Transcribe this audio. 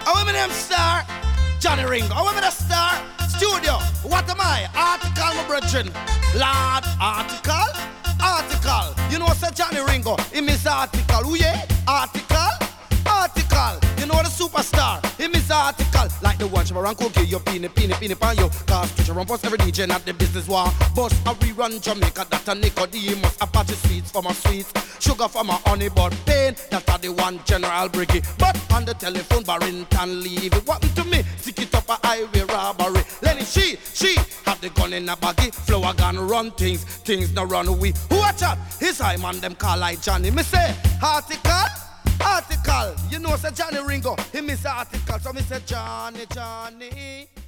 How am I name star? Johnny Ringo. How am I the star? Studio. What am I? Article, my brethren. Lord, article? Article. You know, Sir Johnny Ringo. He miss article. Who yeah? Article? Article. You know the superstar. He miss article. Like the one Shabaran cookie. You peeny pan you. Cause Fisher Rumpus every DJ not the business war. Bust a rerun Jamaica. That a Nicodemus. Apache sweets for my sweets. Sugar for my honey but pain. That are the one General Briggy. But on the telephone Barrington leave it. What to me? Stick it up a highway robbery. Lenny she have the gun in a baggy. Flower gun run things. Things no run away. Who watch out? His high man them call like Johnny. Me say article. Article, you know, say Johnny Ringo, he miss article, so me say Johnny.